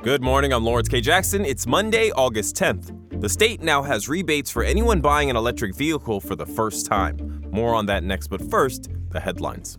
Good morning, I'm Lawrence K. Jackson. It's Monday, August 10th. The state now has rebates for anyone buying an electric vehicle for the first time. More on that next, but first, the headlines.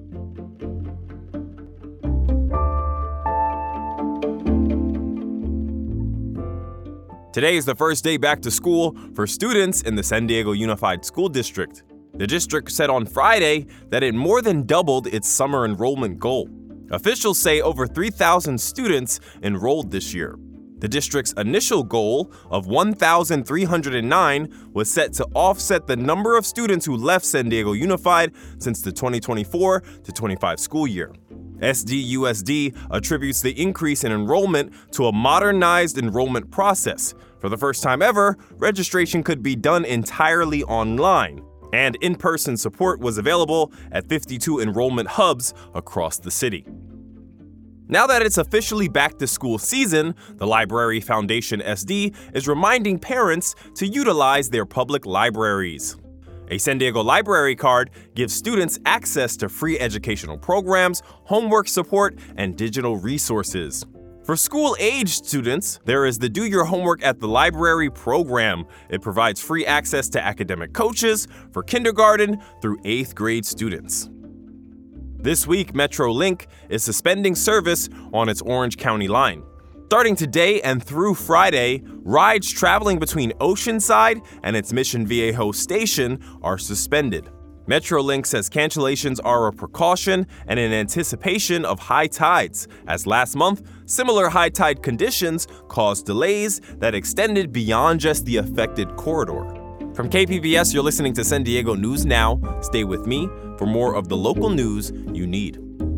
Today is the first day back to school for students in the San Diego Unified School District. The district said on Friday that it more than doubled its summer enrollment goal. Officials say over 3,000 students enrolled this year. The district's initial goal of 1,309 was set to offset the number of students who left San Diego Unified since the 2024-25 school year. SDUSD attributes the increase in enrollment to a modernized enrollment process. For the first time ever, registration could be done entirely online, and in-person support was available at 52 enrollment hubs across the city. Now that it's officially back to school season, the Library Foundation SD is reminding parents to utilize their public libraries. A San Diego library card gives students access to free educational programs, homework support, and digital resources. For school-aged students, there is the Do Your Homework at the Library program. It provides free access to academic coaches for kindergarten through 8th grade students. This week, Metrolink is suspending service on its Orange County line. Starting today and through Friday, rides traveling between Oceanside and its Mission Viejo station are suspended. Metrolink says cancellations are a precaution and in anticipation of high tides, as last month, similar high tide conditions caused delays that extended beyond just the affected corridor. From KPBS, you're listening to San Diego News Now. Stay with me for more of the local news you need.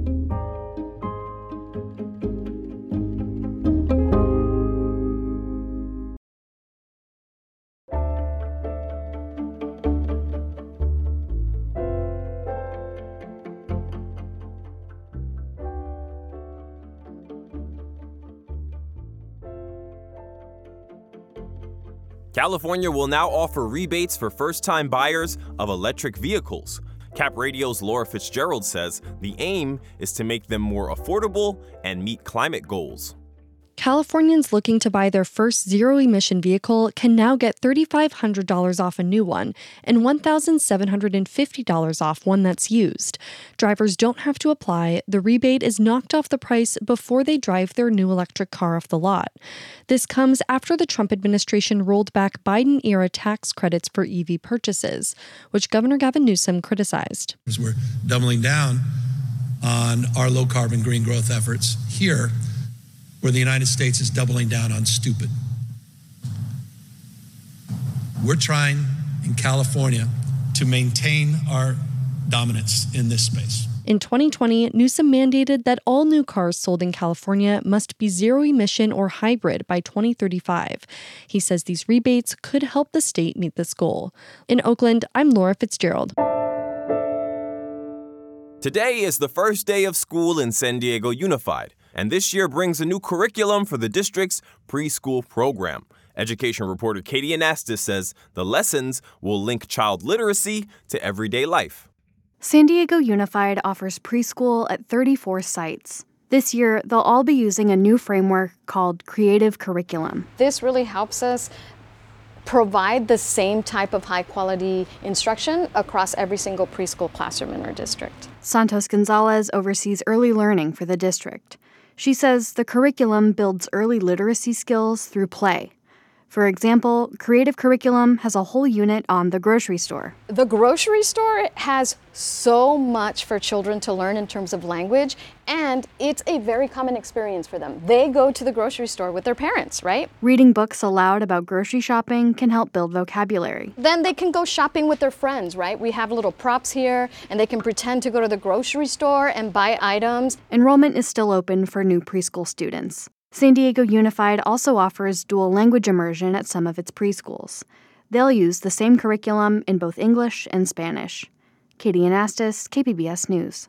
California will now offer rebates for first-time buyers of electric vehicles. Cap Radio's Laura Fitzgerald says the aim is to make them more affordable and meet climate goals. Californians looking to buy their first zero-emission vehicle can now get $3,500 off a new one and $1,750 off one that's used. Drivers don't have to apply. The rebate is knocked off the price before they drive their new electric car off the lot. This comes after the Trump administration rolled back Biden-era tax credits for EV purchases, which Governor Gavin Newsom criticized. We're doubling down on our low-carbon green growth efforts here, where the United States is doubling down on stupid. We're trying in California to maintain our dominance in this space. In 2020, Newsom mandated that all new cars sold in California must be zero-emission or hybrid by 2035. He says these rebates could help the state meet this goal. In Oakland, I'm Laura Fitzgerald. Today is the first day of school in San Diego Unified, and this year brings a new curriculum for the district's preschool program. Education reporter Katie Anastas says the lessons will link child literacy to everyday life. San Diego Unified offers preschool at 34 sites. This year, they'll all be using a new framework called Creative Curriculum. This really helps us provide the same type of high-quality instruction across every single preschool classroom in our district. Santos Gonzalez oversees early learning for the district. She says the curriculum builds early literacy skills through play. For example, Creative Curriculum has a whole unit on the grocery store. The grocery store has so much for children to learn in terms of language, and it's a very common experience for them. They go to the grocery store with their parents, right? Reading books aloud about grocery shopping can help build vocabulary. Then they can go shopping with their friends, right? We have little props here, and they can pretend to go to the grocery store and buy items. Enrollment is still open for new preschool students. San Diego Unified also offers dual language immersion at some of its preschools. They'll use the same curriculum in both English and Spanish. Katie Anastas, KPBS News.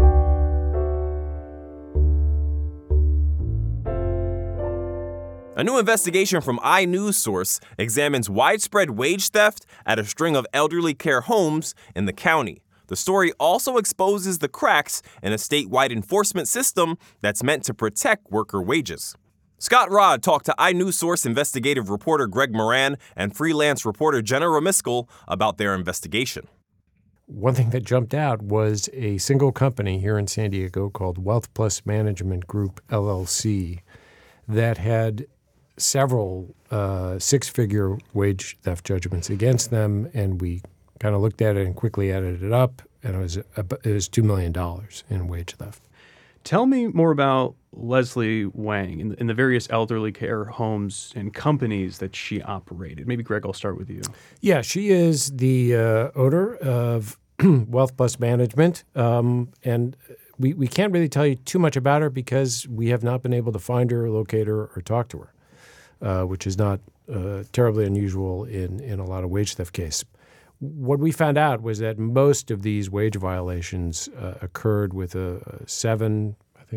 A new investigation from iNewsSource examines widespread wage theft at a string of elderly care homes in the county. The story also exposes the cracks in a statewide enforcement system that's meant to protect worker wages. Scott Rod talked to iNewsSource investigative reporter Greg Moran and freelance reporter Jenna Ramiskal about their investigation. One thing that jumped out was a single company here in San Diego called Wealth Plus Management Group, LLC, that had several six-figure wage theft judgments against them, and we kind of looked at it and quickly added it up, and it was $2 million in wage theft. Tell me more about Leslie Wang and the various elderly care homes and companies that she operated. Maybe, Greg, I'll start with you. Yeah, she is the owner of Wealth Plus Management, and we can't really tell you too much about her because we have not been able to find her, locate her, or talk to her, which is not terribly unusual in a lot of wage theft cases. What we found out was that most of these wage violations occurred with seven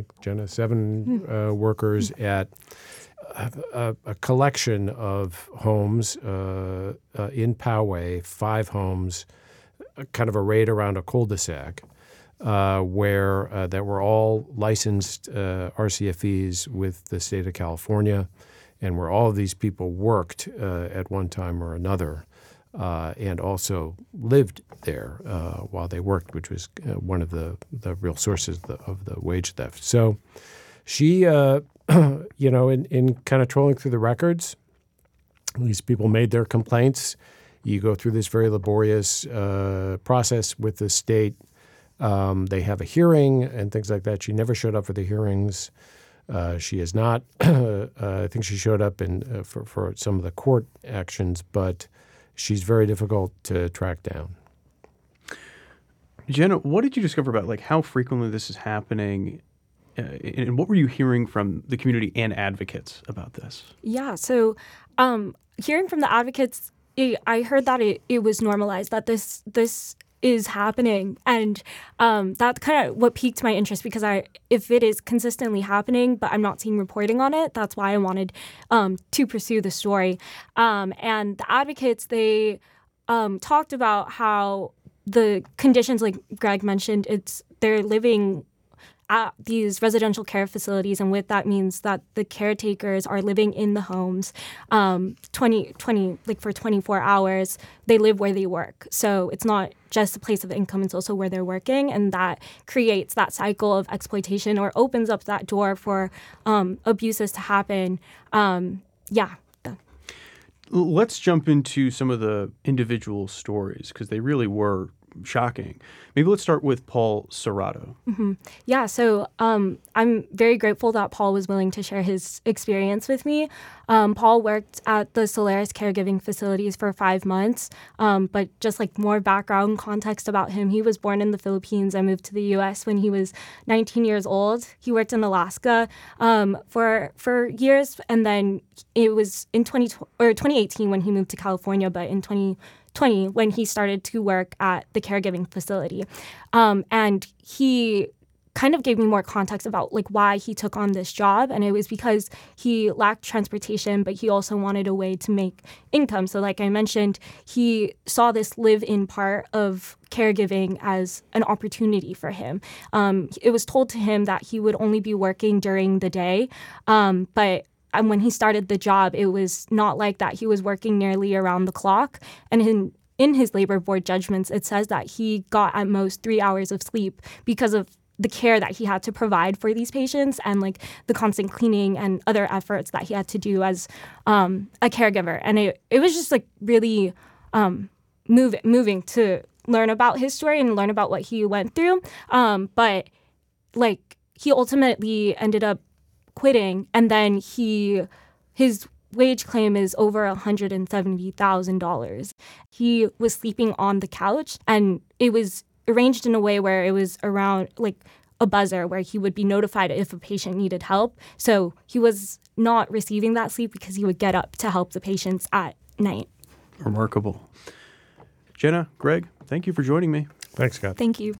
workers at a collection of homes in Poway, 5 homes, kind of arrayed around a cul-de-sac, where that were all licensed RCFEs with the state of California, and where all of these people worked at one time or another. And also lived there while they worked, which was one of the real sources of the wage theft. So she, in kind of trolling through the records, these people made their complaints. You go through this very laborious process with the state. They have a hearing and things like that. She never showed up for the hearings. She is not. I think she showed up for some of the court actions, but she's very difficult to track down. Jenna, what did you discover about how frequently this is happening, and what were you hearing from the community and advocates about this? Yeah, so hearing from the advocates, I heard that it was normalized, that this is happening, and that's kind of what piqued my interest, because if it is consistently happening but I'm not seeing reporting on it, that's why I wanted to pursue the story. And the advocates, they talked about how the conditions, like Greg mentioned, they're living at these residential care facilities, and with that means that the caretakers are living in the homes 20 for 24 hours. They live where they work. So it's not just a place of income, it's also where they're working, and that creates that cycle of exploitation or opens up that door for abuses to happen. Let's jump into some of the individual stories, because they really were shocking. Maybe let's start with Paul Serrato. Mm-hmm. Yeah, so I'm very grateful that Paul was willing to share his experience with me. Paul worked at the Solaris caregiving facilities for 5 months, but just more background context about him. He was born in the Philippines and moved to the U.S. when he was 19 years old. He worked in Alaska for years, and then it was in 2018 when he moved to California, but in 2020 when he started to work at the caregiving facility. And he kind of gave me more context about why he took on this job. And it was because he lacked transportation, but he also wanted a way to make income. So like I mentioned, he saw this live-in part of caregiving as an opportunity for him. It was told to him that he would only be working during the day, but when he started the job, it was not like that. He was working nearly around the clock. And in his labor board judgments, it says that he got at most 3 hours of sleep because of the care that he had to provide for these patients and the constant cleaning and other efforts that he had to do as a caregiver. And it was just really moving to learn about his story and learn about what he went through. But he ultimately ended up quitting, and then his wage claim is over $170,000. He was sleeping on the couch, and it was arranged in a way where it was around a buzzer where he would be notified if a patient needed help. So he was not receiving that sleep because he would get up to help the patients at night. Remarkable. Jenna, Greg, thank you for joining me. Thanks, Scott. Thank you.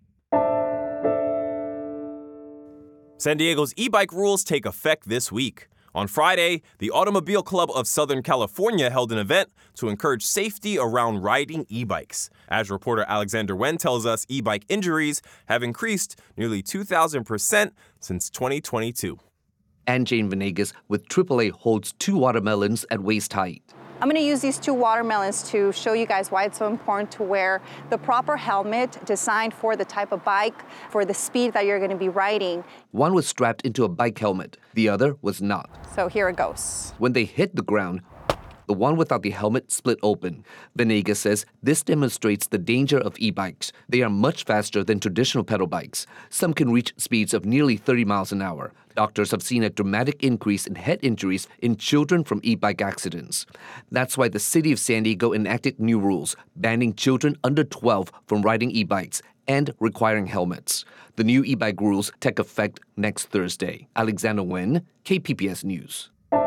San Diego's e-bike rules take effect this week. On Friday, the Automobile Club of Southern California held an event to encourage safety around riding e-bikes. As reporter Alexander Wen tells us, e-bike injuries have increased nearly 2,000% since 2022. And Jane Venegas with AAA holds 2 watermelons at waist height. I'm going to use these 2 watermelons to show you guys why it's so important to wear the proper helmet designed for the type of bike, for the speed that you're going to be riding. One was strapped into a bike helmet, the other was not. So here it goes. When they hit the ground, the one without the helmet split open. Venegas says this demonstrates the danger of e-bikes. They are much faster than traditional pedal bikes. Some can reach speeds of nearly 30 miles an hour. Doctors have seen a dramatic increase in head injuries in children from e-bike accidents. That's why the city of San Diego enacted new rules, banning children under 12 from riding e-bikes and requiring helmets. The new e-bike rules take effect next Thursday. Alexander Nguyen, KPBS News.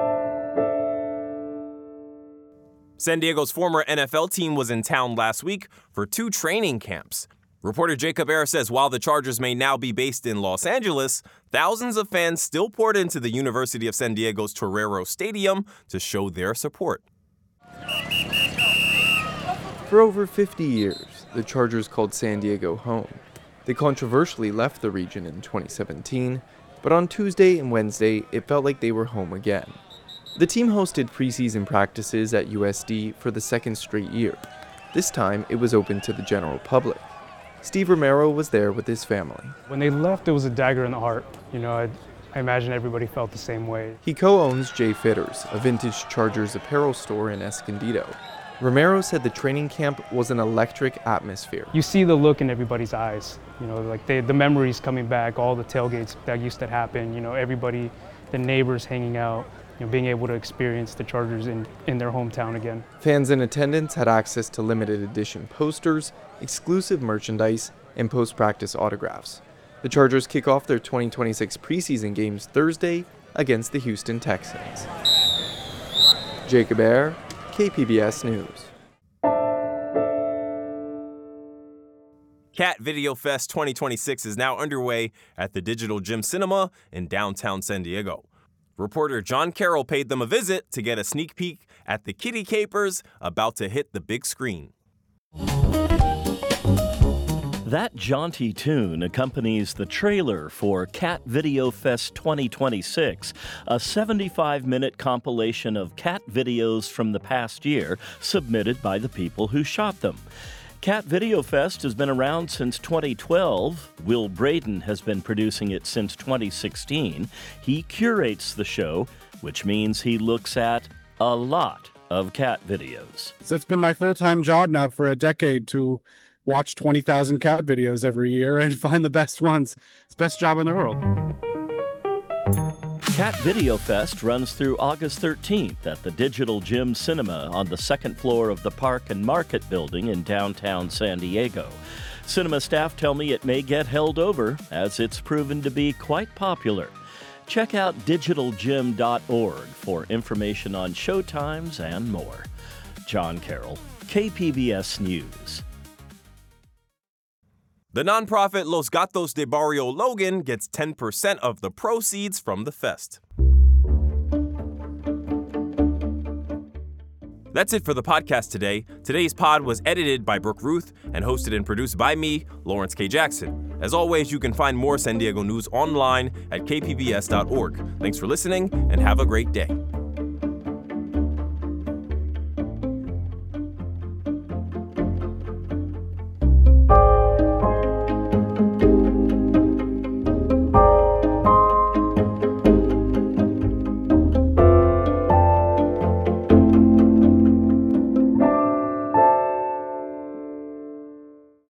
San Diego's former NFL team was in town last week for 2 training camps. Reporter Jacob Ayers says while the Chargers may now be based in Los Angeles, thousands of fans still poured into the University of San Diego's Torero Stadium to show their support. For over 50 years, the Chargers called San Diego home. They controversially left the region in 2017, but on Tuesday and Wednesday, it felt like they were home again. The team hosted preseason practices at USD for the 2nd straight year. This time, it was open to the general public. Steve Romero was there with his family. When they left, it was a dagger in the heart. I imagine everybody felt the same way. He co-owns J Fitters, a vintage Chargers apparel store in Escondido. Romero said the training camp was an electric atmosphere. You see the look in everybody's eyes, the memories coming back, all the tailgates that used to happen, everybody, the neighbors hanging out. Being able to experience the Chargers in their hometown again. Fans in attendance had access to limited edition posters, exclusive merchandise, and post-practice autographs. The Chargers kick off their 2026 preseason games Thursday against the Houston Texans. Jacob Ayers, KPBS News. Cat Video Fest 2026 is now underway at the Digital Gym Cinema in downtown San Diego. Reporter John Carroll paid them a visit to get a sneak peek at the Kitty Capers about to hit the big screen. That jaunty tune accompanies the trailer for Cat Video Fest 2026, a 75-minute compilation of cat videos from the past year submitted by the people who shot them. Cat Video Fest has been around since 2012. Will Braden has been producing it since 2016. He curates the show, which means he looks at a lot of cat videos. So it's been my full-time job now for a decade to watch 20,000 cat videos every year and find the best ones. It's the best job in the world. Cat Video Fest runs through August 13th at the Digital Gym Cinema on the 2nd floor of the Park and Market building in downtown San Diego. Cinema staff tell me it may get held over as it's proven to be quite popular. Check out digitaljim.org for information on showtimes and more. John Carroll, KPBS News. The nonprofit Los Gatos de Barrio Logan gets 10% of the proceeds from the fest. That's it for the podcast today. Today's pod was edited by Brooke Ruth and hosted and produced by me, Lawrence K. Jackson. As always, you can find more San Diego news online at kpbs.org. Thanks for listening and have a great day.